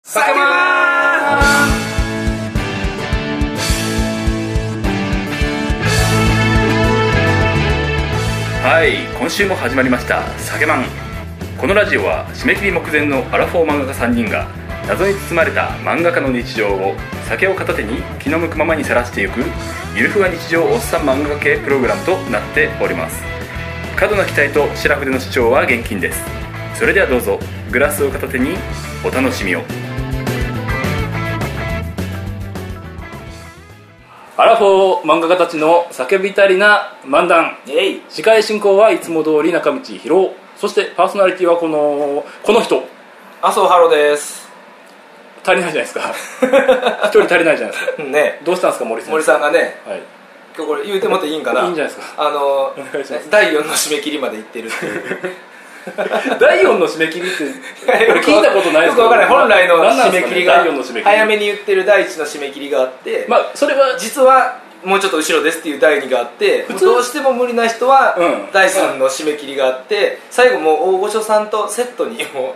酒まーはい、今週も始まりました酒まん。このラジオは締め切り目前のアラフォー漫画家3人が謎に包まれた漫画家の日常を酒を片手に気の向くままにさらしていくゆるふわ日常おっさん漫画家系プログラムとなっております。過度な期待と白筆の主張は厳禁です。それではどうぞグラスを片手にお楽しみを。アラフォー漫画家たちの叫びたりな漫談。司会進行はいつも通り中道ひろ、そしてパーソナリティはこの人、 麻生ハロです足りないじゃないですか一人足りないじゃないですかね。 どうしたんですか森さん。 森さんがね、 はい、 今日これ言うてもっていいんかな。 いいんじゃないですか。 お願いします第4の締め切りまで行ってるっていう第4の締め切りって俺聞いたことないですけど、 よくわからない。本来の締め切りが第4の締め切り早めに言ってる第1の締め切りがあって、 まあそれは実はもうちょっと後ろですっていう第2があって、 普通どうしても無理な人はうん第3の締め切りがあって、最後もう大御所さんとセットにもう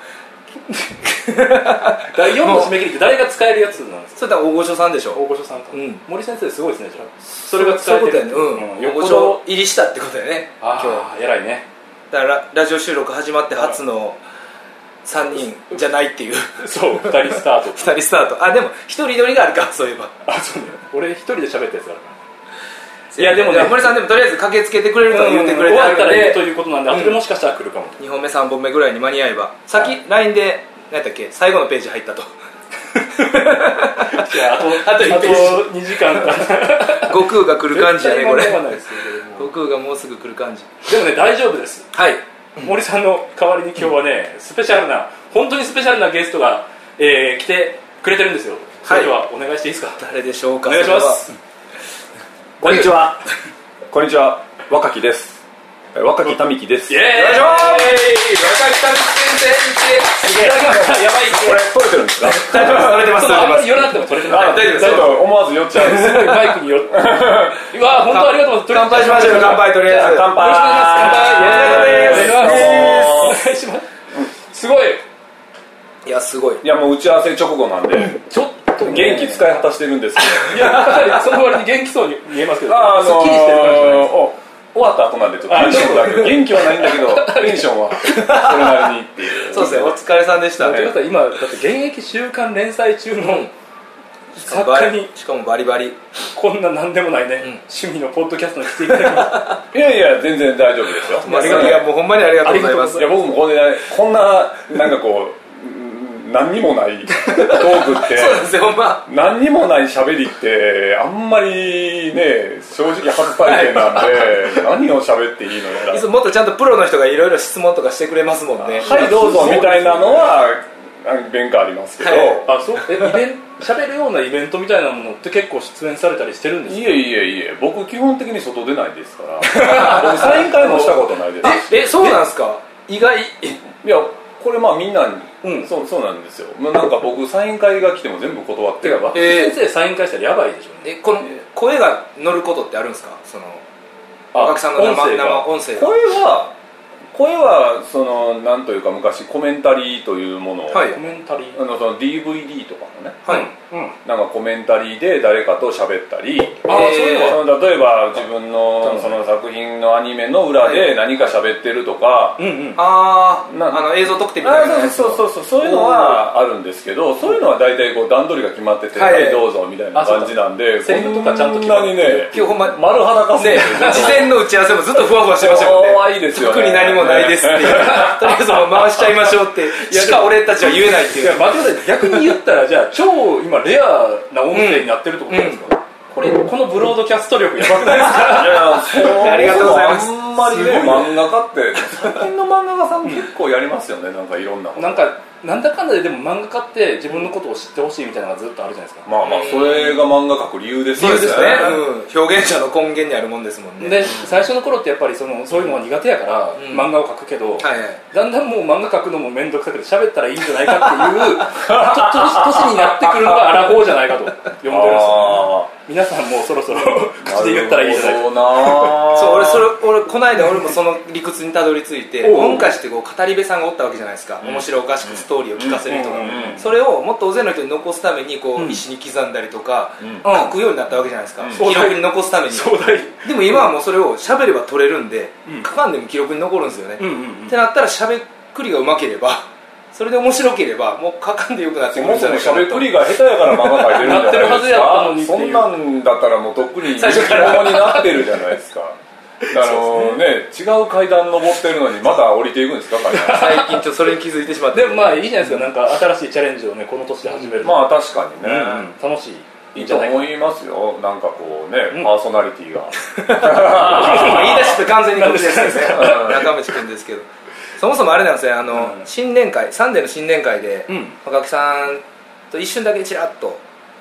第4の締め切りって誰が使えるやつなんですか。 それとは大御所さんでしょ。 大御所さんか、 うん森先生すごいですね。じゃあそれが使えてる。 そういうことやね。大御所入りしたってことだよね。今ああ偉いね。 日だからラジオ収録始まって初の3人じゃないっていうそう2人スタート 2人スタート。あ、でも1人乗りがあるか。そういえばあそうね、俺一人で喋ったやつだから。いやでもね、 森さんでもとりあえず駆けつけてくれると言ってくれて終わあるので、 ったらいいということなんで、後でもしかしたら来るかも。 2本目3本目ぐらいに間に合えば、さっき LINE で何やったっけ、最後のページ入ったとじゃああと 1ページ 2時間悟空が来る感じやねこれ。 絶対間に合わないですけど悟空がもうすぐ来る感じ。 でもね大丈夫です。 はい、 森さんの代わりに今日はね、スペシャルな本当にスペシャルなゲストが、来てくれてるんですよ。それではお願いしていいですか。 誰でしょうか。 お願いします。 こんにちは。こんにちは。若木です。若木民樹です。 イエーイ。 よいしょー。若木先生やばいこれ撮れてるんですか？ 大丈夫です。撮れてます。 あんまり寄らなくても取れてます。 大丈夫ですちょっと思わず寄っちゃうんです。 すごいバイクに寄る。うわ本当ありがとう。 乾杯しましょう。乾杯とりあえず。 乾杯。 よろしくお願いします。乾杯。お願いします。すごい。 いやすごい。 いやもう打ち合わせ直後なんで、 ちょっと元気使い果たしてるんですけど。 いやかなりその割に元気そうに見えますけど、 あすっきりしてる感じじゃないですか。 終わった後なんでちょっとテンションだけど元気はないんだけどテンションはそれなりにっていう。 そうですね。お疲れさんでした。 ということは今だって現役週刊連載中の作家にしかもバリバリ。 こんな何でもないね、趣味のポッドキャストに来ていただきまいやいや全然大丈夫ですよ。 いやもうほんまにありがとうございます。 いや僕もこんななんかこう何にもないトークってそうですよ、ほんま。 何にもない喋りってあんまりね正直初体験なんで何を喋っていいのやらいつももっとちゃんとプロの人がいろいろ質問とかしてくれますもんね。 はいどうぞみたいなのは弁解ありますけど、 はいあそう喋るようなイベントみたいなものって結構出演されたりしてるんですか。 いえ僕基本的に外出ないですから僕サイン会もしたことないですしそうなんですか。意外。 いやこれまあみんなに、 うんそうなんですよ。まあなんか僕サイン会が来ても全部断ってるわ。 先生サイン会したらやばいでしょうね。 この声が乗ることってあるんですか。その若木さんの生音声が。 声はそのなんというか昔コメンタリーというものを、 はいコメンタリー。 その DVD とかのねはい。 なんかコメンタリーで誰かと喋ったり、 あそういうのはその例えば自分のその作品のアニメの裏で何か喋ってるとか、 映像特典みたいなやつ。 そういうのはあるんですけど、そういうのは大体こう段取りが決まってて、はいどうぞみたいな感じなんで、 セリフとかちゃんと決まってこんなにね今日ほんま丸裸ね、事前の打ち合わせもずっとふわふわしてましたもんね。 怖いですよね。 特に何もないですっていうとりあえずもう回しちゃいましょうってしか俺たちは言えないっていう。 いや待ってください。逆に言ったらじゃあ超今レアな音声になってるってことですか。このブロードキャスト力やばくないですか。 いやありがとうございます。 あんまりね漫画家って最近の漫画家さん結構やりますよね。なんかいろんななんかなんだかんだででも漫画家って自分のことを知ってほしいみたいなのがずっとあるじゃないですか。 まあそれが漫画描く理由ですよね。 理由ですね。表現者の根源にあるもんですもんね。 で最初の頃ってやっぱりそういうのが苦手やから漫画を描くけど、だんだんもう漫画描くのも面倒くさくて喋ったらいいんじゃないかっていう年になってくるのがアラフォーじゃないかと呼んでるんですよ。 皆さんもうそろそろ口で言ったらいいじゃないですか。 そう俺この間俺もその理屈にたどり着いて、大昔ってこう語り部さんがおったわけじゃないですか、面白おかしくストーリーを聞かせる人が、それをもっと大勢の人に残すためにこう石に刻んだりとか書くようになったわけじゃないですか、記録に残すために。でも今はもうそれを喋れば取れるんで、書かんでも記録に残るんですよね、ってなったら喋りがうまければ、それで面白ければもう書かんでよくなってくるんじゃないかなと。 しゃべくりが下手やから漫画描いてるんじゃないですか。 なってるはずやったのにっていう。 そんなんだったらもうとっくに人気者になってるじゃないですか。ね、違う階段登ってるのにまた降りていくんですか、階段。 最近ちょっとそれに気づいてしまって。 でもまあいいじゃないですか、なんか新しいチャレンジをねこの年で始める。 まあ確かにね、 楽しい。 いいと思いますよ。なんかこうね、パーソナリティが言い出して完全にこっちですね中道君ですけど、そもそもあれなんですよ、新年会、サンデーの新年会で若木さんと一瞬だけちらっと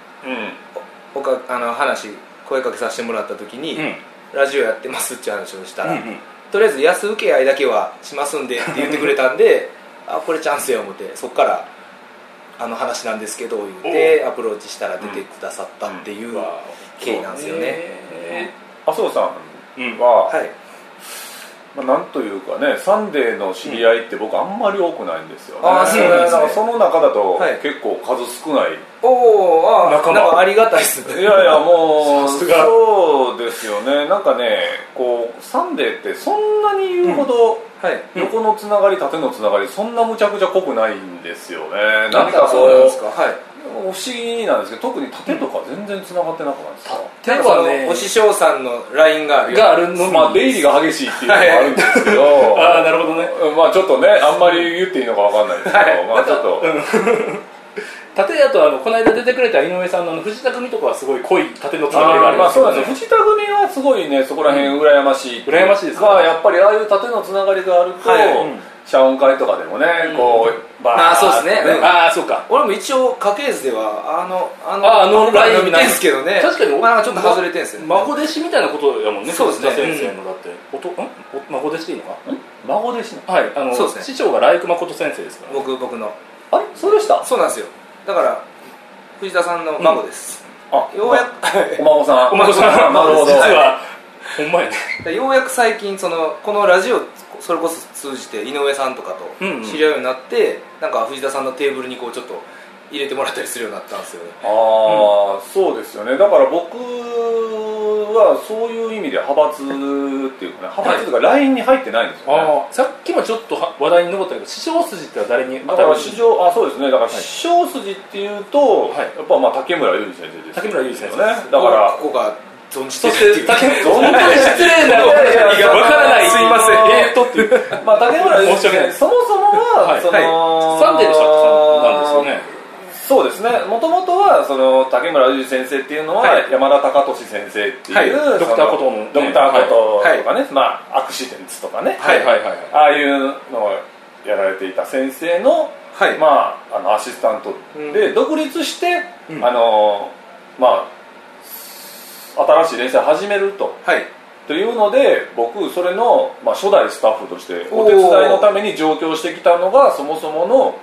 話声かけさせてもらった時に、ラジオやってますっていう話をしたら、とりあえず安請け合いだけはしますんでって言ってくれたんであ、これチャンスや思って、そっから話なんですけど言ってアプローチしたら出てくださったっていう経緯なんですよね。 麻生さんは、なんというかね、サンデーの知り合いって僕あんまり多くないんですよね。その中だと結構数少ない。 なんかありがたいですね。 いやいや、もうそうですよね。なんかね、こうサンデーってそんなに言うほど横のつながり縦のつながりそんなむちゃくちゃ濃くないんですよね。なんかこう不思議なんですけど、特に縦とか全然つながってなくないですか。 例えばね、お師匠さんの LINE があるのに、 まあ出入りが激しいっていうのもあるんですけどなるほどね。 まあちょっとね、あんまり言っていいのかわかんないですけど、まあちょっと縦だとこの間出てくれた井上さんの藤田組とかはすごい濃い縦のつながりがありますよね。 そうなんですよ。藤田組はすごいね、そこら辺羨ましい。 羨ましいですか。やっぱりああいう縦のつながりがあると、謝恩会とかでもね、こうバーッ。 そうですね。 そうか。 俺も一応家系図ではライン見てんすけどね。 確かにちょっと外れてんすよね。 孫弟子みたいなことやもんね。 そうですね。 先生のだって孫弟子でいいのか。 孫弟子の。 はい。師匠が来久誠先生ですから。 僕の。 あれ、そうでした。 そうなんですよ。だから藤田さんの孫です。ようやくお孫さん。 なるほど。実はほんまやね。 ようやく最近このラジオそれこそ通じて井上さんとかと知り合うようになって、なんか藤田さんのテーブルにこうちょっと入れてもらったりするようになったんですよね。 そうですよね。だから僕はそういう意味で派閥っていうかね、派閥というか LINE に入ってないんですよね。 さっきもちょっと話題に上ったけど、師匠筋って誰にだからそうですね。だから師匠筋っていうと、やっぱまあ竹村祐二先生です。 竹村祐二先生ね。だからここが存じてるっていう。失礼なわからない。 すいません。 っていう。 まあ竹村祐二先生、そもそもはサンデーの作家さんなんですよね。 そうですね。もともとは竹村祐二先生っていうのは山田孝俊先生っていうドクターコトーのドクターコトーとかね、まあアクシデンツとかね、ああいうのをやられていた先生のまあアシスタントで独立してまあ新しい連載を始めると。というので、僕それの初代スタッフとしてお手伝いのために上京してきたのがそもそもの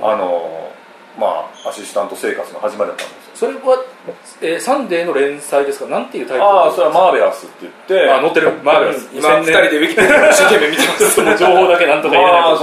アシスタント生活の始まりだったんですよ。 それは、サンデーの連載ですか。なんていうタイプ？ それはマーベラスって言って、 載ってるマーベラス。 今2人でウィキペディア一生懸命見てます。 その情報だけなんとか言えない。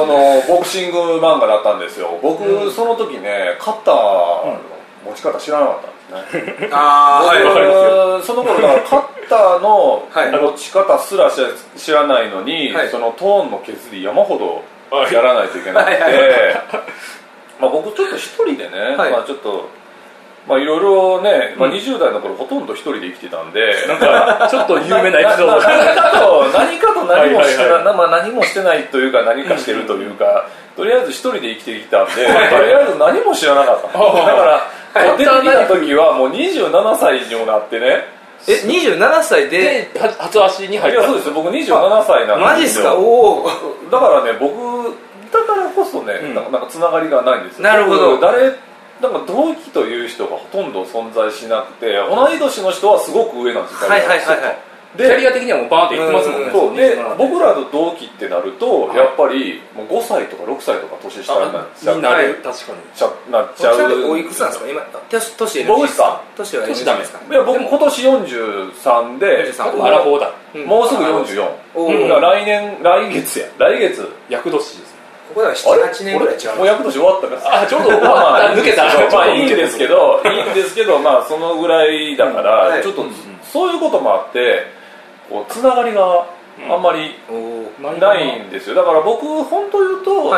ボクシング漫画だったんですよ。僕その時ね、カッターの持ち方知らなかったんですね。 わかりますよ。 その頃だからカッターの持ち方すら知らないのに、そのトーンの削り山ほどやらないといけなくて、僕ちょっと一人でね、ちょっといろいろね、20代の頃ほとんど一人で生きてたんで、 なんかちょっと有名なエピソード何かと何もしてないというか何かしてるというか、とりあえず一人で生きてきたんで、とりあえず何も知らなかった。だから出てきた時はもう27歳にもなってね。 27歳で初足に入った。 いや、そうですよ。僕27歳なんですよ。 マジっすか。 だからね、僕だからこそね、なんかつながりがないんですよ。 なるほど。 なんか同期という人がほとんど存在しなくて、同い年の人はすごく上なんですよ。 キャリア的にはもうバーンっていってますもんね。 そうで僕らの同期ってなるとやっぱりもう5歳とか6歳とか年下になっちゃう。 なる、確かになっちゃう。 おいくつなんですか今？年僕ですか？ 年はダメですか？ いや僕今年43でアラフォーだ。 もうすぐ44。来月厄年です。 ここでは7、8年ぐらい違う。 もう厄年終わったから。 あ、ちょうど終わった。抜けた。 まあいいんですけどまあそのぐらいだからちょっとそういうこともあってこうつながりがあんまりないんですよ。だから僕本当言うと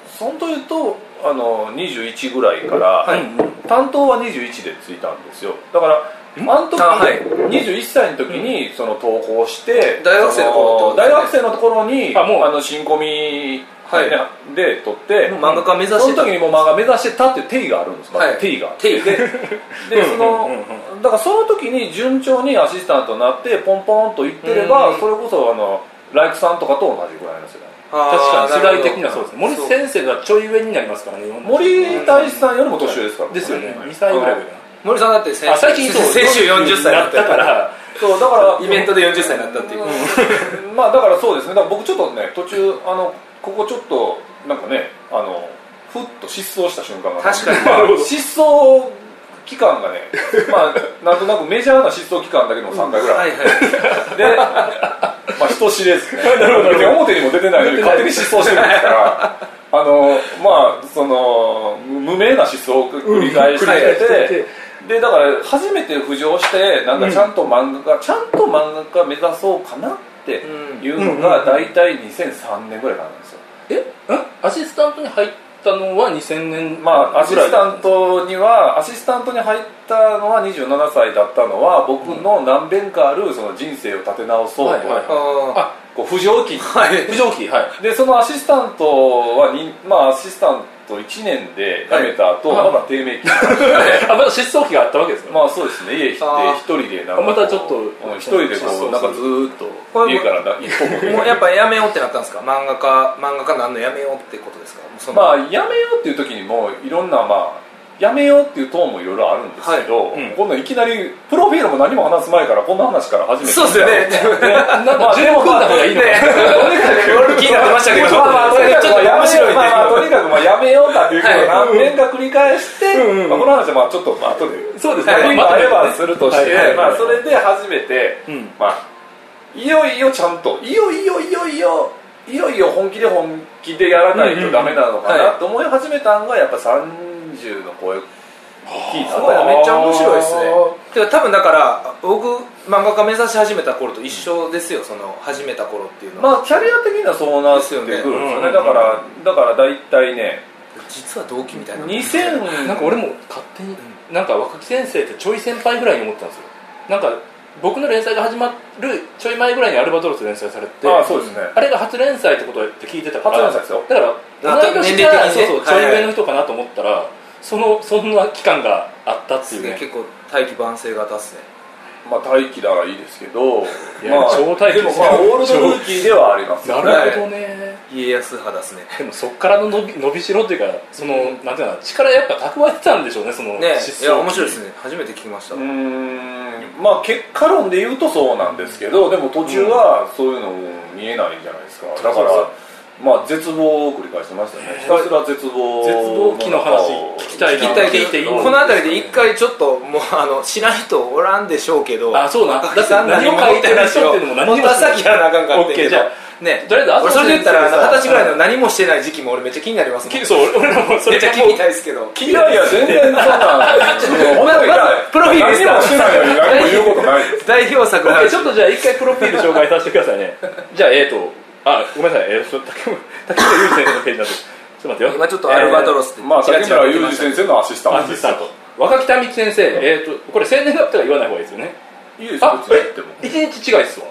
21ぐらいから担当は21でついたんですよ。だからあの時21歳の時にその投稿して大学生のところに新コミで撮って漫画家目指してその時にもう漫画目指してたっていう定義があるんです。定義がでだからその時に順調にアシスタントになってポンポンと言ってればそれこそライクさんとかと同じぐらいの世代。 確かに世代的にはそうですね。森先生がちょい上になりますからね。 森大志さんよりも年上ですからですよね。2歳ぐらい上かな。 森さんだって最近先週40歳になったからそうだからイベントで40歳になったっていうまあだからそうですね。だから僕ちょっとね途中ここちょっとなんかねふっと失踪した瞬間が確かに、 失踪期間がねまあなんとなくメジャーな失踪期間だけでも3回ぐらい、でまあ人知れずね表にも出てないのに勝手に失踪してるんですからまあその無名な失踪を繰り返してて、でだから初めて浮上してなんかちゃんと漫画家目指そうかなっていうのが大体2003年ぐらいからなんですよ。 アシスタントに入ったのは2000年まあアシスタントに入ったのは27歳だったのは僕の何遍かあるその人生を立て直そうとこう浮上期でそのアシスタントはまあアシスタント1年で辞めた後まだ低迷期まだ失踪期があったわけですか？ まあそうですね。家来て一人でなんかまたちょっと一人でこうなんかずーっと家から一歩ももうやっぱやめようってなったんですか？漫画家なんのやめようってことですか？ まあやめようっていう時にもいろんなまあやめようっていうトーンもいろいろあるんですけど、今度いきなりプロフィールも何も話す前からこんな話から始めてそうですよね。 なんか順を組んだ方がいいのか俺気になってましたけど、 とにかくやめようかっていうことを何年か繰り返してこの話はまあちょっと後でそうですねあればするとして、まあそれで初めてまあいよいよちゃんといよいよ本気でやらないとダメなのかなと思い始めたのがやっぱ30の声聞いたのめっちゃ面白いですね。てか多分だから僕漫画家目指し始めた頃と一緒ですよ。その始めた頃っていうのはまあキャリア的にはそうなってくるんですよね。だから大体ね実は同期みたいな 2000 なんか俺も勝手になんか若木先生ってちょい先輩ぐらいに思ってたんですよ。なんか僕の連載が始まるちょい前ぐらいにアルバトロス連載されてそうですね。 あれが初連載ってことって聞いてたから初連載ですよ。 だから同い年からちょい上の人かなと思ったらそんな期間があったっていうね。 結構大器晩成型っすね。 まあ大器ならいいですけど超大器でもまあオールドルーキーではありますなるほどね。 家康派ですね。 でもそっからの伸びしろっていうかそのなんていうの力やっぱ蓄えてたんでしょうね。そのねいや面白いですね。初めて聞きました。 まあ結果論で言うとそうなんですけどでも途中はそういうのも見えないじゃないですか。だからまあ絶望を繰り返してましたね。ひたすら絶望期の話聞きたいけどこの辺りで一回ちょっともう知らん人おらんでしょうけどそうなんだって何を書いてる人っていうのも何もさっきやらなあかんかってんけどね、 とりあえず俺それで言ったら20歳ぐらいの何もしてない時期も俺めっちゃ気になりますもん。 そう俺らもそれめっちゃ聞きたいですけど。 いや全然そんなプロフィール何もしてないのに何も言うことないです。 代表作ちょっとじゃあ一回プロフィール紹介させてくださいね。じゃあごめんなさい竹村裕二先生のページになってちょっと待ってよ。 今ちょっとアルバトロスって竹村裕二先生のアシスタントです。 若木民先生これ生年月日とは言わない方がいいですよね。 いいですよ 1日違いっすわ。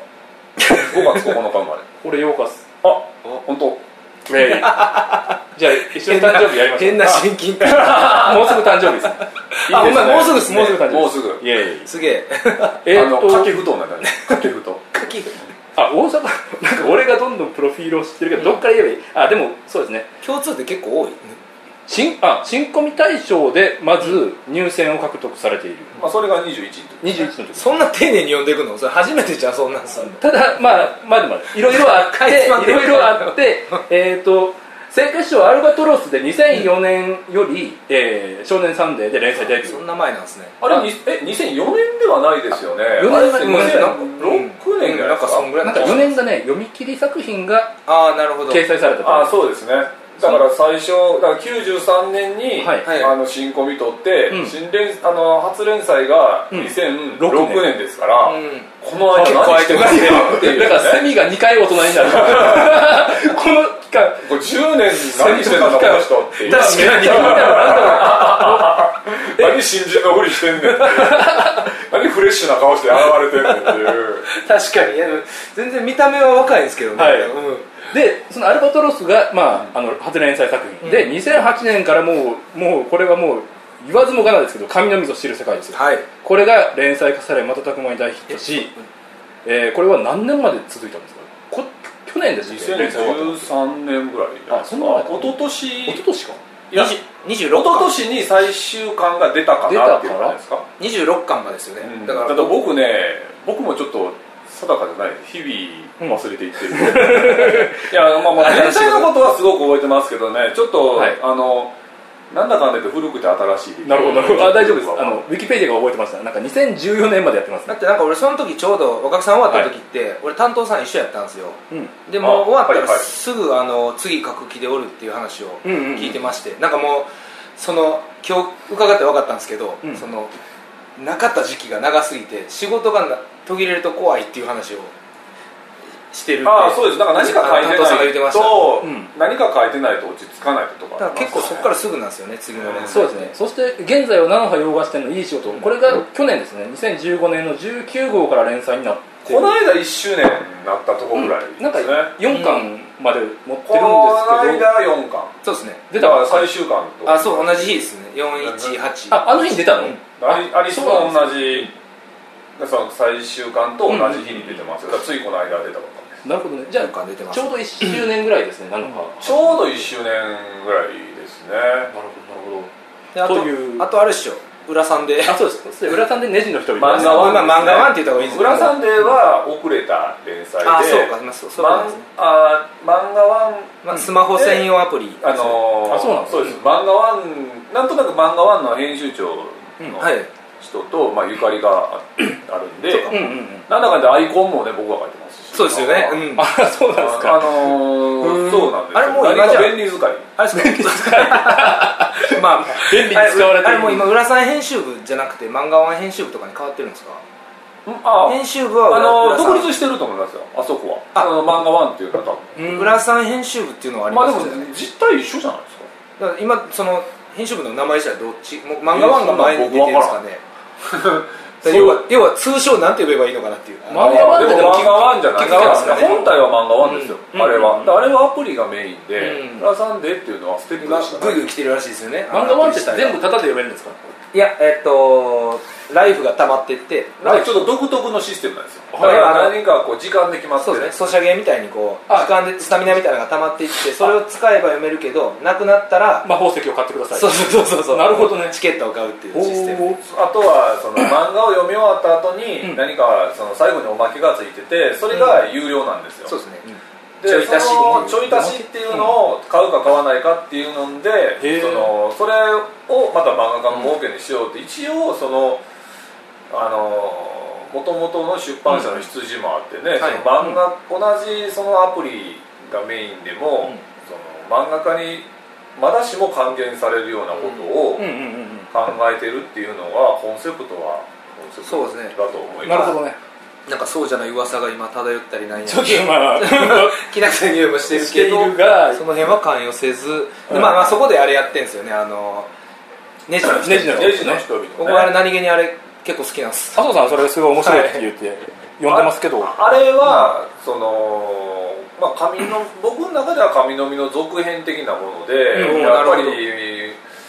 5月9日生まれ。 俺8日っす。 本当。 じゃあ一緒に誕生日やりましょう。 変な親近感。 もうすぐ誕生日です。 もうすぐですね。 もうすぐ。 すげえ。掛布となんだね。掛布と。 大阪なんか俺がどんどんプロフィールを知ってるけどどっから言えばいい。でもそうですね。 共通って結構多い。 新込み大賞でまず入選を獲得されている、 それが21の時そんな丁寧に読んでいくの？それ初めてじゃん、そんなんすんの。 ただまだいろいろあって青果賞アルバトロスで2004年より、少年サンデーで連載デビュー。 そんな前なんですね。 あれ2004年ではないですよね。 4年前 2006年じゃないですか。 なんか4年がね、読み切り作品がなるほど掲載された。 そうですね。だから最初だから93年に、新込み取って、初連載が2006年ですから、この間何してますよっていう、ね、 だからセミが2回大人になるこの期間これ10年何してたのこの人っていう。 確かに何新人のふりしてんねんっていう何フレッシュな顔して現れてんねんっていう確かに全然見た目は若いんですけどね、 でそのアルバトロスが、初連載作品、で2008年からもうこれはもう言わずもがなですけど、神の溝を知る世界ですよ、これが連載化され瞬く間に大ヒットし、これは何年まで続いたんですか？去年ですね。 2013年ぐらいじゃないですか。一昨年か。いや 26 一昨年に最終巻が出たかなっていう感じですか。 26巻がですよね、 だから僕もちょっと定かじゃない、日々忘れていってるいや連載のことはすごく覚えてますけどね、ちょっと、なんだかんだ言って古くて新しい。 なるほど大丈夫です。ウィキペディアが覚えてました。なんか2014年までやってます、 だってなんか俺その時ちょうど若木さん終わった時って、俺担当さん一緒やったんですよ、でもう終わったらすぐ次書く気でおるっていう話を聞いてまして、なんかもう今日伺って分かったんですけど、なかった時期が長すぎて仕事が途切れると怖いっていう話をしてるって。 そうです。だから何か書いてないと、何か書いてないと落ち着かないとか、 だから結構そこからすぐなんですよね、次の連載。 そうですね。そして現在は菜の葉洋菓子店のいい仕事、これが去年ですね、2015年の19号から連載になって、 この間1周年になったところぐらいですね。 なんか4巻まで持ってるんですけど、 この間4巻。 そうですね。 出たから最終巻と。 そう、同じ日ですね。418。 あの日に出たの？ アリスと同じ、最終巻と同じ日に出てますよ。ついこの間出たばっかりです。 なるほどね。じゃあちょうど1周年ぐらいですね。ちょうど1周年ぐらいですね。 なるほど。 あとあれっしょ、裏サンデー。 そうです。裏サンデーネジの人々。 漫画ワンって言った方がいいです。 裏サンデーは遅れた連載で。 そうか。 漫画ワンスマホ専用アプリ。 そうです。漫画ワン、なんとなく漫画ワンの編集長の人とゆかりがあるんで、なんだかんだアイコンもね僕が書いてますし。 そうですよね。 そうなんですか。 そうなんです。 あれもう今じゃ便利使い。 あれ便利使い。 便利に使われてる。 あれもう今浦さん編集部じゃなくて漫画ワン編集部とかに変わってるんですか？編集部は独立してると思いますよ、あそこは。漫画ワンっていうのは多分浦さん編集部っていうのはありますよね。 でも実態一緒じゃないですか。 だから今その編集部の名前自体どっち、漫画ワンが前に出てるんですかね。要は通称なんて呼べばいいのかなっていう。 漫画ワンってでも漫画ワンじゃないですか。本体は漫画ワンですよ、あれは。あれはアプリがメインで、裏サンデーっていうのはステップでしたね。 グイグイ来てるらしいですよね。 漫画ワンって全部タダで読めるんですか？ いや、ライフが溜まっていって、 ちょっと独特のシステムなんですよ。だから何か時間で決まってる。 そうですね、ソシャゲみたいに時間でスタミナみたいなのが溜まっていって、それを使えば読めるけど、なくなったら魔法石を買ってください。 そうなるほどね。 チケットを買うっていうシステム。 あとは漫画を読み終わった後に何か最後におまけがついてて、それが有料なんですよ。 そうですね。 でちょい足しっていうのを買うか買わないかっていうので、それをまた漫画家の儲けにしようって、一応もともとの出版社の羊もあってね、漫画同じアプリがメインでも、漫画家にまだしも還元されるようなことを考えてるっていうのがコンセプトだと思います。 なるほどね。 なんかそうじゃない噂が今漂ったりないやちょっときな臭い匂いもしてるけど、その辺は関与せず、そこであれやってんですよね、ネジの人々。僕は何気にあれ結構好きなんです。 麻生さんそれすごい面白いって言って読んでますけど、 あれは僕の中では神の実の続編的なもので、やっぱり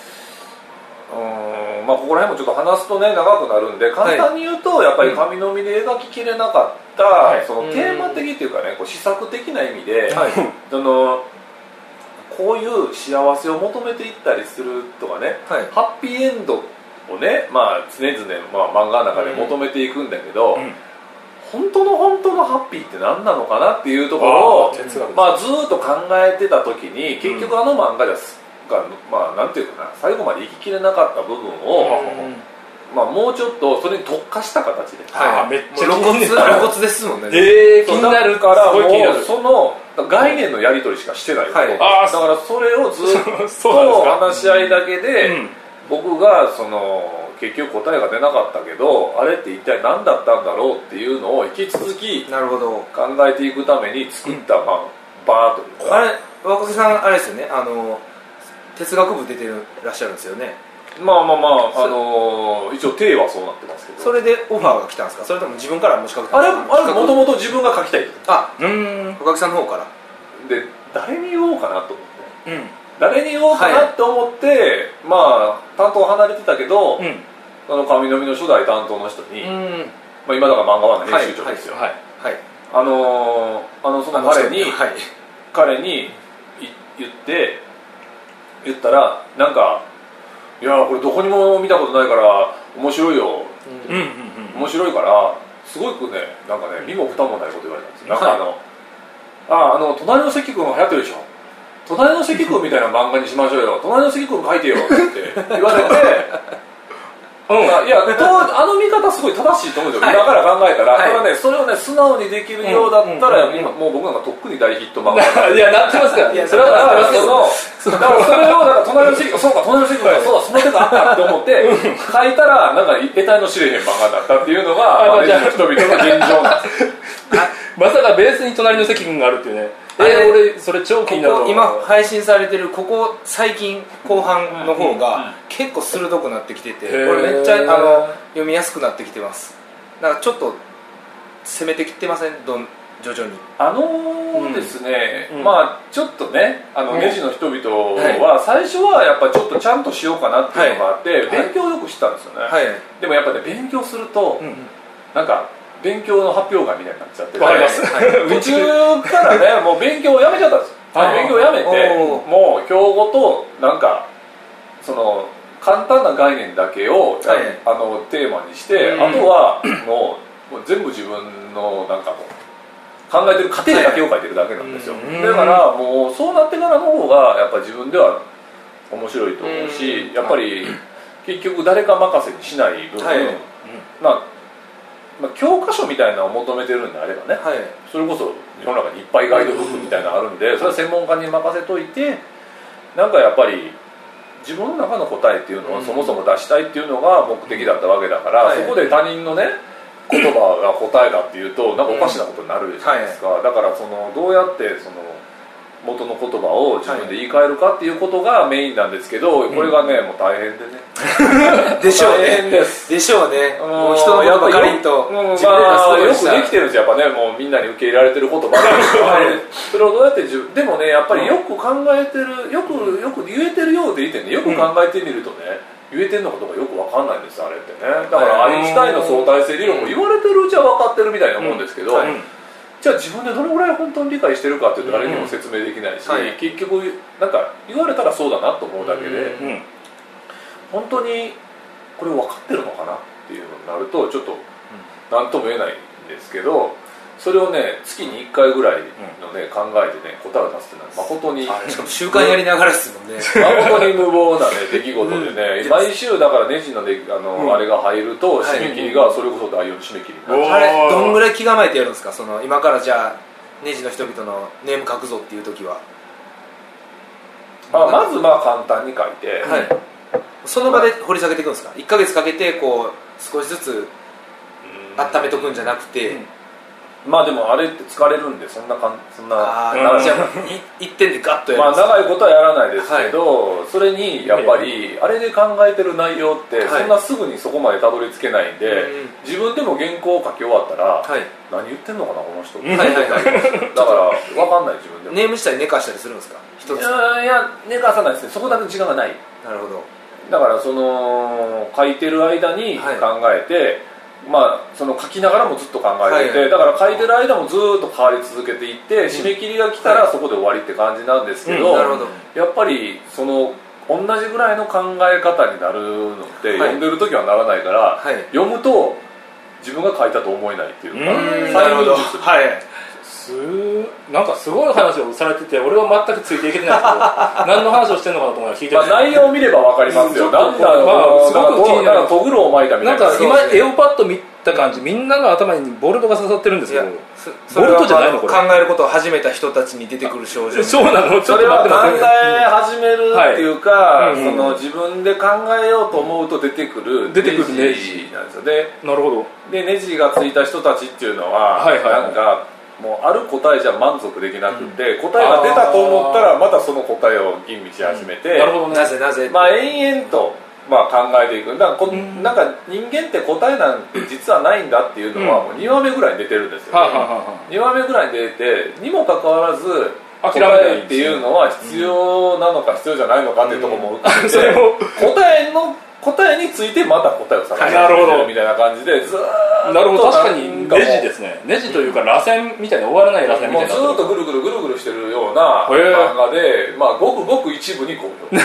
ここら辺もちょっと話すとね長くなるんで、簡単に言うとやっぱり神の実で描ききれなかったテーマ的っていうかね、試作的な意味で、 こういう幸せを求めていったりするとかね、 はい、 ハッピーエンドをね、まあ、常々、まあ、漫画の中で求めていくんだけど、本当のハッピーって何なのかなっていうところをまあ、ずっと考えてた時に結局あの漫画が、まあ、なんていうかな、最後まで生ききれなかった部分を、まあ、もうちょっとそれに特化した形で、 めっちゃ露骨ですもんね。 気になるからもうその概念のやり取りしかしてない、だからそれをずっと話し合いだけで、僕がその結局答えが出なかったけど、あれって一体何だったんだろうっていうのを引き続き考えていくために作ったバーというか、 あれ若木さんあれですよね、哲学部出てらっしゃるんですよね。 まあ一応体はそうなってますけど、 それでオファーが来たんですか、それとも自分から持ちかけたんですか。 あれもともと自分が書きたいと。 若木さんの方からで、誰に言おうかなと思って、誰に言おうかなって思って、まあ担当離れてたけど、その神の実の初代担当の人に、まあ、今だから漫画版の編集長ですよ、その彼に言ったら、なんか、いやこれどこにも見たことないから面白いよ、面白いから、すごくね、なんかね、身も蓋もないこと言われたんですよ。なんか隣の関君は流行ってるでしょ、隣の関君みたいな漫画にしましょうよ、隣の関君書いてよって言われていや、あの見方すごい正しいと思うんですよ、今から考えたら。ただね、それをね、素直にできるようだったら、今もう僕なんかとっくに大ヒット漫画いや、なってますから、それはなってますけど、 だからそれを隣の関君、そうか、隣の関君がそうだ、その手があったって思って書いたら、なんか得体の知れへん漫画だったっていうのが人々の現状なんですまさかベースに隣の関君があるっていうね。俺それ超気になる。 今配信されてるここ最近後半の方が結構鋭くなってきてて、これめっちゃ読みやすくなってきてます。だからちょっと攻めてきてません、徐々に。 ですね、まあちょっとね、ネジの人々は最初はやっぱちょっとちゃんとしようかなっていうのがあって、勉強をよくしたんですよね。でもやっぱね、勉強するとなんか勉強の発表会みたいになっちゃって、途中からね、もう勉強をやめちゃったんですよ。勉強をやめて、もう標語となんかその簡単な概念だけをテーマにして、あとはもう全部自分のなんかもう考えてる過程だけを書いてるだけなんですよ。だからもうそうなってからの方がやっぱ自分では面白いと思うし、やっぱり結局誰か任せにしない部分、教科書みたいなのを求めてるんであればね、それこそ世の中にいっぱいガイドブックみたいなのあるんで、それは専門家に任せといて、なんかやっぱり自分の中の答えっていうのをそもそも出したいっていうのが目的だったわけだから、そこで他人のね言葉が答えだっていうとなんかおかしなことになるじゃないですか。だからそのどうやってその元の言葉を自分で言い換えるかっていうことがメインなんですけど、これがね、もう大変でねでしょうね。でしょうね。もう人の言葉借りんと自分でよくできてるんですよ、やっぱね。もうみんなに受け入れられてる言葉なんですよそれをどうやってでもね、やっぱりよく考えてる、よく言えてるようでいてね、よく考えてみるとね、言えてるのかどうかよく分かんないんです、あれってね。だからアインシュタインの相対性理論も言われてるうちは分かってるみたいなもんですけど、じゃあ自分でどのぐらい本当に理解してるかっていうと誰にも説明できないし、結局なんか言われたらそうだなと思うだけで、本当にこれ分かってるのかなっていうのになるとちょっと何とも言えないんですけど、それをね月に1回ぐらいのね考えてね答えを出すっていうのは誠にしかも習慣やりながらですもんね誠に無謀な、ね、出来事でね、毎週だからネジの、ね、あれが入ると締め切りがそれこそ第4締め切りになる。 あれどんぐらい気構えてやるんですか、その今からじゃあネジの人々のネーム書くぞっていう時は。 まず簡単に書いて、 その場で掘り下げていくんですか。1ヶ月かけてこう少しずつ温めとくんじゃなくて、 でもあれって疲れるんでそんなじゃあ一点でガッとやるんですか。 長いことはやらないですけど、それにやっぱりあれで考えてる内容ってそんなすぐにそこまでたどり着けないんで、自分でも原稿を書き終わったら何言ってんのかなこの人だから分かんない。自分でもネーム自体寝かしたりするんですか。一ついや寝かさないですね。そこだけ時間がない。 なるほど。 だからその書いてる間に考えて、 その書きながらもずっと考えてて、だから書いてる間もずっと変わり続けていって、締め切りが来たらそこで終わりって感じなんですけど、やっぱりその同じぐらいの考え方になるのって読んでる時はならないから、読むと自分が書いたと思えないっていうか、催眠術。 なんかすごい話をされてて、俺は全くついていけてないけど何の話をしてるのかなと思いながら聞いてる、 内容を見れば分かりますよ。なんだろう、すごく気になる。トグロを巻いたみたいな。 なんか今エオパッと見た感じ、みんなの頭にボルトが刺さってるんですけど、ボルトじゃないのこれ。 考えることを始めた人たちに出てくる症状。 そうなの。 それは考え始めるっていうか、その自分で考えようと思うと出てくるネジなんですよね。 なるほど。 でネジがついた人たちっていうのは、なんかもうある答えじゃ満足できなくて、答えが出たと思ったらまたその答えを吟味し始めて、 なるほどね。なぜ延々と考えていく。だからなんか人間って答えなんて実はないんだっていうのはもう2話目ぐらいに出てるんですよ、2話目ぐらいに出て、にもかかわらず答えっていうのは必要なのか必要じゃないのかっていうところも含めて、答えについてまた答えを探してるみたいな感じでずーっと、 なるほど、確かにネジですね。ネジというか螺旋みたいな、終わらない螺旋みたいな、 もうずっとぐるぐるしてるような漫画で、ごくごく一部に好評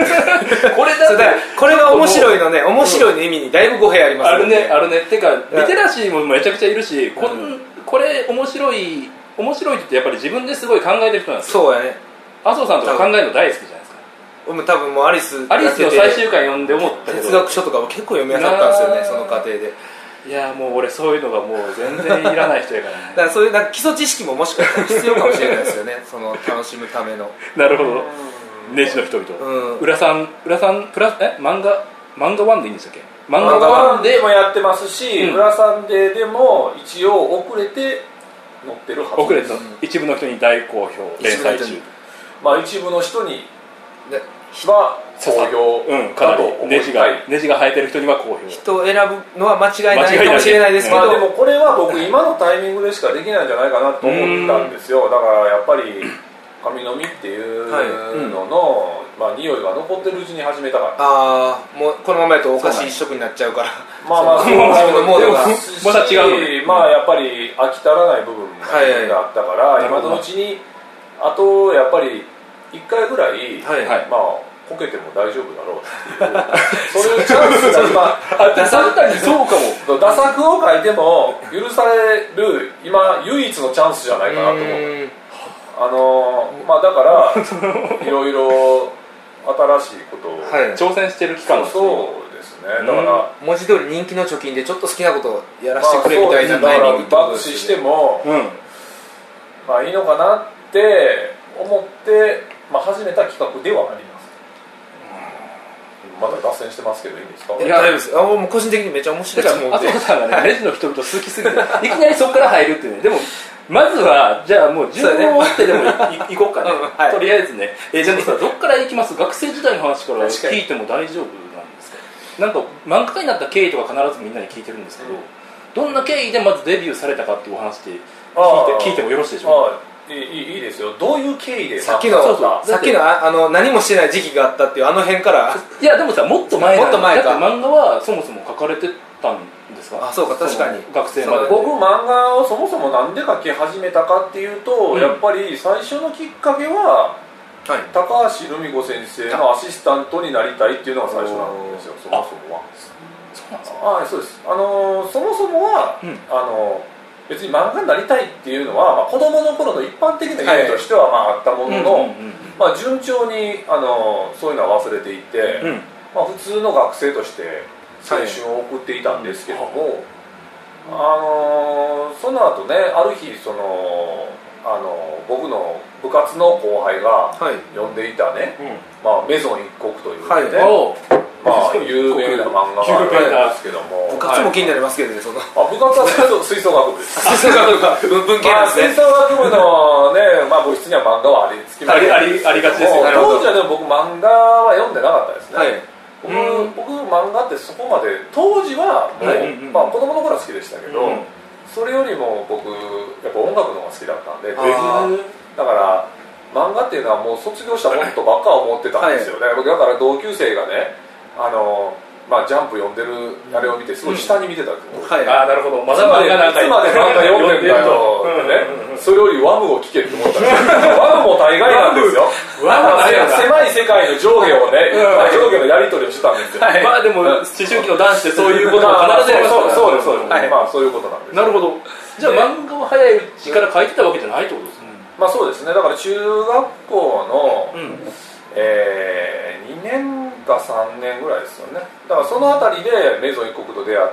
これが面白いのね、面白いの意味にだいぶ語弊ありますね。 あるね。てかリテラシーもめちゃくちゃいるし、これ面白いってやっぱり自分ですごい考えてる人なんですよ。 そうやね。 麻生さんとか考えるの大好きじゃないですか。 多分もうアリスの最終回読んで思ったけど、 哲学書とかも結構読み漁ったんですよね、その過程で。 いやもう俺そういうのがもう全然いらない人やからね。 だからそういうなんか基礎知識ももしかしたら必要かもしれないですよねその楽しむための。 なるほど。ネジの人々、浦さんプラス漫画ワンでいいんでしたっけ。 漫画ワンでもやってますし、浦サンデーでも一応遅れて載ってるはずです。 遅れて一部の人に大好評連載中。 一部の人には好評だと思いたい。 ネジが生えてる人には好評。 人を選ぶのは間違いないかもしれないですけど、 でもこれは僕今のタイミングでしかできないんじゃないかなと思ったんですよ。だからやっぱり神の実っていうのの、匂いが残ってるうちに始めたから。 もうこのままやとお菓子一色になっちゃうから、 そう自分のモードがまた違うの。やっぱり飽き足らない部分があったから、今のうちにあとやっぱり1回ぐらい、こけても大丈夫だろうっていうそういうチャンスが今確かにそうかも。 打作を書いても許される今唯一のチャンスじゃないかなと思う。だからいろいろ新しいことを挑戦してる期間。 そうですね。だから文字通り人気の貯金でちょっと好きなことをやらせてくれみたいなタイミングってことですよね。 爆死してもいいのかなって思って始めた企画ではあります。まだ脱線してますけどいいんですか。 大丈夫です。もう個人的にめっちゃ面白いと思うんで。 麻生さんがね、レジの人々好きすぎていきなりそこから入るっていうね。でもまずはじゃあもう順を追ってでも行こうかね。とりあえずね。じゃあさ、どっから行きます。学生時代の話から聞いても大丈夫なんですか。なんか漫画家になった経緯とか必ずみんなに聞いてるんですけど、どんな経緯でまずデビューされたかっていうお話で聞いてもよろしいでしょうか。 いいですよ。どういう経緯でさっきの何もしてない時期があったっていう辺から。 いやでもさ、もっと前か。だって漫画はそもそも書かれてたんですか。 そうか、確かに学生まで。 僕漫画をそもそもなんで書き始めたかっていうと、やっぱり最初のきっかけは高橋留美子先生のアシスタントになりたいっていうのが最初なんですよ。そもそもは。そうなんですか。そうです。そもそもは別に漫画になりたいっていうのは、子供の頃の一般的な夢としてはあったものの、順調にそういうのは忘れていて、普通の学生として青春を送っていたんですけども、その後ね、ある日僕の部活の後輩が読んでいたね、メゾン一国というね、有名な漫画があるんですけども、 部活も気になりますけどね。部活は吹奏楽部です。 吹奏楽部文系ですね。 吹奏楽部のね、部室には漫画はありつきません。 ありがちですよね。 当時はでも僕漫画は読んでなかったですね。僕漫画ってそこまで当時はもう子供の頃は好きでしたけど、それよりも僕やっぱ音楽の方が好きだったんで、だから漫画っていうのはもう卒業したものとばっか思ってたんですよね。だから同級生がね、 まあ、ジャンプ読んでるあれを見てすごい下に見てたけど、 ああなるほど、 まだ漫画なんかいつまで漫画読んでんだよってね、それよりワムを聞けって思ったんですよ。ワムも大概なんですよ。狭い世界の上下をね、上下のやり取りをしてたんですよ。 まあでも思春期の男子ってそういうことを必ずやりますから。 そうですそうです、まあそういうことなんです。 なるほど。じゃあ漫画を早いうちから書いてたわけじゃないってことですね。 まあそうですね。だから中学校の2年か3年ぐらいですよね。だからそのあたりでメゾン一国と出会って、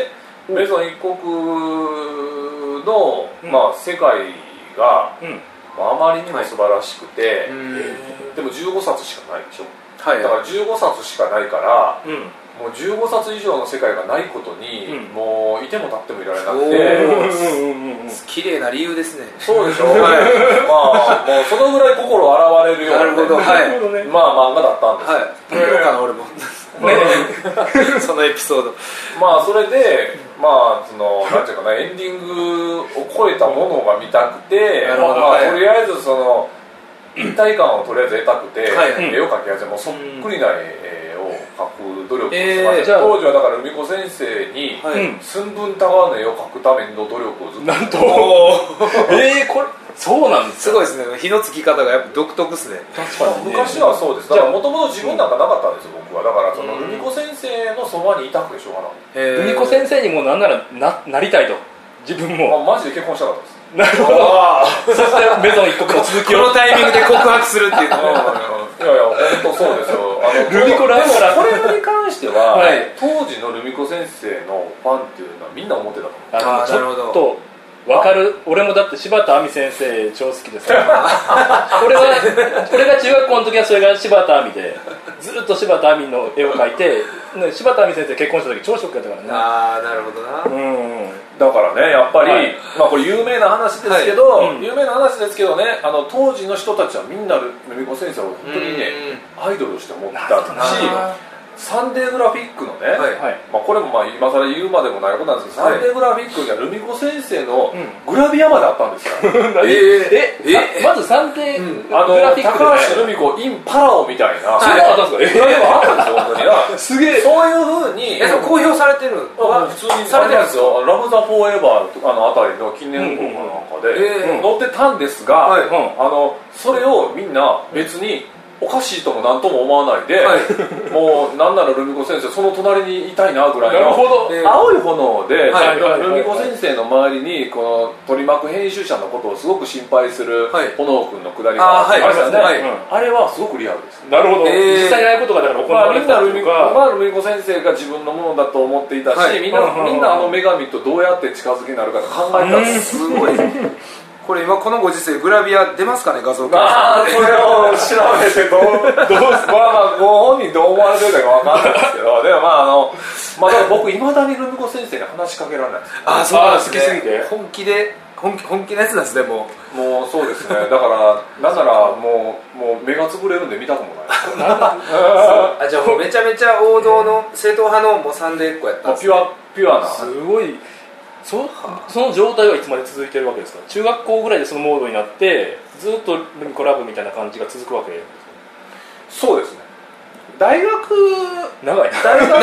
メゾン一国の、まあ、世界が、あまりにも素晴らしくて、でも15冊しかないでしょ。だから15冊しかないから、もう15冊以上の世界がないことに、もういても立ってもいられなくて、 綺麗な理由ですね。 そうでしょ。まあもうそのぐらい心洗われるような、まあ漫画だったんですよ。 見ようかな俺も。そのエピソード。 まあそれで、まあそのなんていうかな、エンディングを超えたものが見たくて、まあとりあえずその一体感をとりあえず得たくて、絵を描き始め、もうそっくりな絵を描く努力をしました。当時はだからルミ子先生に寸分たがわぬ絵を描くための努力をずっと。 なんとこれそうなんですすごいですね。火のつき方がやっぱ独特ですね。 確かに昔はそうです。だからもともと自分なんかなかったんですよ、僕は。だからそのルミ子先生のそばにいたくてしょうがない。 ルミ子先生にもなんなら なりたいと、自分も。 マジで結婚したかったです。 なるほど。そしてメゾン一国の続きをこのタイミングで告白するっていう。いやいや本当そうですよ。 ルミ子ラブラ。 これに関しては、当時のルミ子先生のファンっていうのはみんな思ってたと思う。 ちょっとわかる。俺もだって柴田亜美先生超好きですから俺が中学校の時はそれが柴田亜美で、ずっと柴田亜美の絵を描いて、柴田亜美先生結婚した時超ショックだったからね。 ああなるほどな。 だからね、やっぱり、まあこれ有名な話ですけど、有名な話ですけどね、当時の人たちはみんなルミ子先生を本当にね、アイドルとして思ってたし、サンデーグラフィックのね、まあこれもまあ今更言うまでもないことなんですけど、サンデーグラフィックにはルミ子先生のグラビアまであったんですよ。 まずサンデーグラフィックで高橋留美子 in パラオみたいなグラビアあったんですか？ グラビアもあったんですよ、本当に。 すげえ。 そういうふうに公表されてる普通にされてるんですよ。ラブ・ザ・フォーエバーあたりの記念号かなんかで載ってたんですが、それをみんな別におかしいとも何とも思わないで、もうなんならルミ子先生その隣にいたいなぐらいの青い炎で、ルミ子先生の周りにこの取り巻く編集者のことをすごく心配する炎君のくだりがありましたね。あれはすごくリアルです。 なるほど。実際にああいうことがだから行われたというか、 ルミ子先生が自分のものだと思っていたし、みんなあの女神とどうやって近づきになるかと考えたらすごい。 これ今このご時世グラビア出ますかね、画像それを調べてどうご本人どう思われてるか分かんないですけど、でもだから僕いまだにルミ子先生に話しかけられないです。 そうなんですね。好きすぎて本気のやつなんですね。もうそうですね。だからなんならもう目がつぶれるんで見たくもないじゃあもうめちゃめちゃ王道の正統派のもうサンデーっ子やったんですね。 ピュアなすごい。その状態はいつまで続いてるわけですか？中学校ぐらいでそのモードになってずっとルミ子ラブみたいな感じが続くわけですか？ そうですね。大学長い大学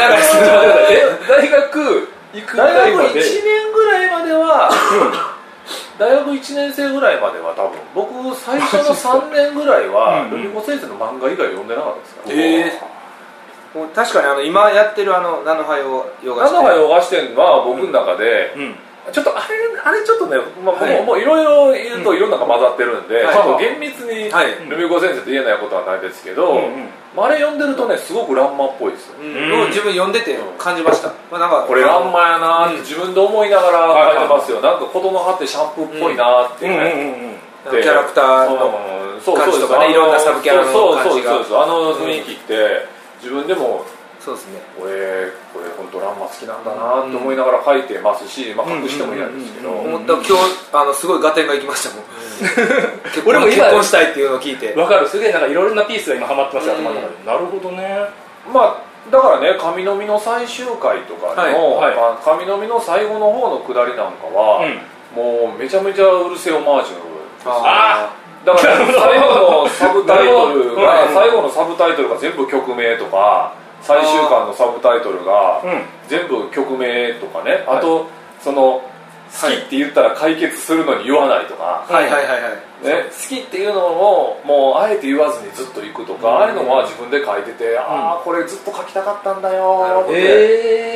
1 年ぐらいまでは大学1年生ぐらいまでは多分僕最初の3年ぐらいはルミ子先生の漫画以外読んでなかったですから。 確かに今やってる菜の葉洋菓店は僕の中で、ちょっとあれちょっとね、もういろいろ言うといろんなのが混ざってるんで、ちょっと厳密にルミ子先生と言えないことはないですけど、あれ読んでるとねすごくランマっぽいですよ。 自分読んでて感じました。 これランマやなって自分で思いながら書いてますよ。なんか琴の葉ってシャンプーっぽいなっていうね。 キャラクターの感じとかね、いろんなサブキャラの感じが、 雰囲気って自分でもそうですね。 これ本当ランマ好きなんだなって思いながら書いてますし、隠してもいないんですけど、 今日すごい合点がいきましたもん。俺も結婚したいっていうのを聞いて分かる。すげえなんかいろいろなピースが今ハマってますよ、頭の中で。なるほどね。 だからね、神の実の最終回とかの神の実の最後の方のくだりなんかはもうめちゃめちゃうるせえオマージュだから最後のサブタイトルが全部曲名とか最終巻のサブタイトルが全部曲名とかね、あとその好きって言ったら解決するのに言わないとか、好きっていうのをもうあえて言わずにずっといくとか、ああいうのは自分で書いてて、ああこれずっと書きたかったんだよって、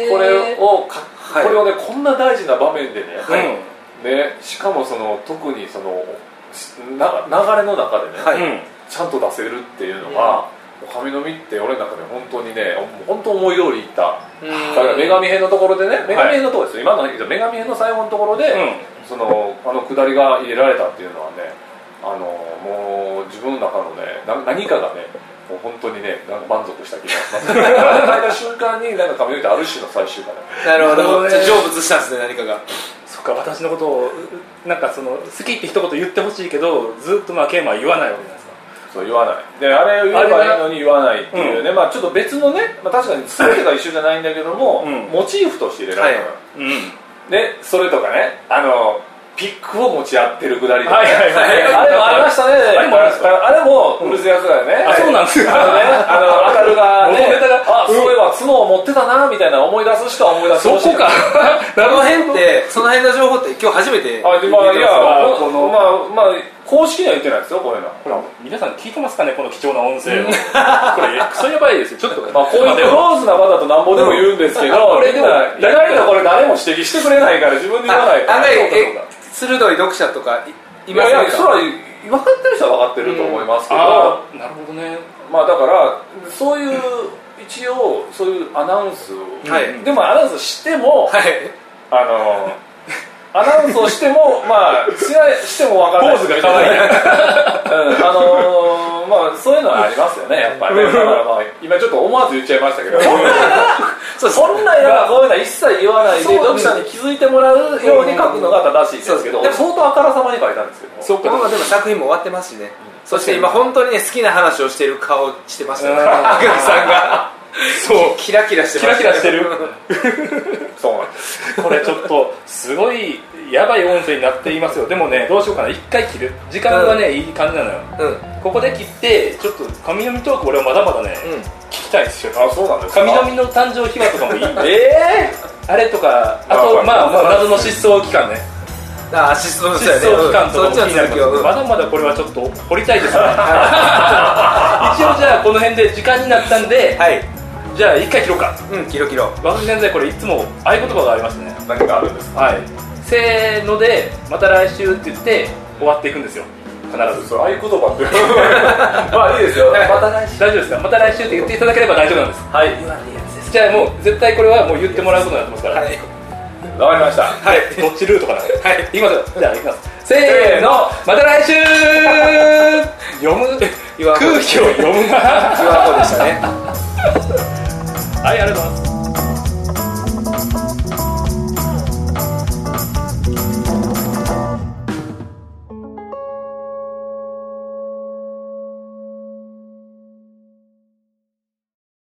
これをねこんな大事な場面でね、しかもその特にその流れの中でね、ちゃんと出せるっていうのが、神の実って俺の中で本当にね、本当思い通りいった。だから女神編のところでね、女神編のところですよ、今の女神編の最後のところで、その下りが入れられたっていうのはね、もう自分の中のね何かがね、もう本当にねなんか満足した気がします。書いた瞬間になんか神の実ってある種の最終回なるほど、じゃあ成仏したんですね、何かが。 そっか、私のことをなんかその好きって一言言ってほしいけど、ずっとケーマは言わないわけじゃないですか。 そう言わないで、あれを言えばいいのに言わないっていうね、まあちょっと別のね、確かに全てが一緒じゃないんだけども、モチーフとして入れられる、でそれとかね、ピックを持ち合ってるくだりとか、あれもありましたね。あれもうるせえやつだよね。 そうなんですよ。 アタルがね、そういえば角を持ってたなみたいな思い出すしか思い出す。 そこか。その辺の情報って今日初めて。 まあ公式には言ってないですよ、これの。 ほら、皆さん聞いてますかね、この貴重な音声を。これクソやばいですよ。ちょっとこういうクローズな場だとなんぼでも言うんですけど、意外とこれ誰も指摘してくれないから自分で言わないと。 鋭い読者とかいますか？ それは分かってる人は分かってると思いますけど、 なるほどね。 まあだからそういう一応そういうアナウンス、でもアナウンスしても、アナウンスをしてもしても分からない。 ポーズが可愛い。 まあそういうのはありますよね、やっぱり。だからまあ今ちょっと思わず言っちゃいましたけど、本来はこういうのは一切言わないで読者に気づいてもらうように書くのが正しいですけど、相当あからさまに書いたんですけど。 そうか。でも作品も終わってますしね。そして今本当にね好きな話をしてる顔してましたね、赤木さんが。そうキラキラしてました。 キラキラしてる。 そうなんです。 これちょっとすごいやばい音声になっていますよ。でもね、どうしようかな、一回切る。時間がね、いい感じなのよ。ここで切ってちょっと神の実トーク俺はまだまだね、聞きたいですよ。 そうなんですか。 神の実の誕生秘話とかもいいんで。あれとか、あとまあ謎の失踪期間ね。 失踪期間とかも気になるけど、まだまだこれはちょっと掘りたいですね。一応じゃあこの辺で時間になったんで、じゃあ一回切ろうか。 切ろう。 私先生、これいつも合言葉がありましてね。 何かあるんですか？ せーのでまた来週って言って終わっていくんですよ、必ず。 そう、合言葉ってまあいいですよ。また来週。 大丈夫ですか？また来週って言っていただければ大丈夫なんです。じゃあもう絶対これはもう言ってもらうことになってますから。 わかりました。 どっちルートかな。いきますよ。じゃあいきます。せーの、また来週。読む空気を読むな。 でしたね。 はい、ありがとうございます。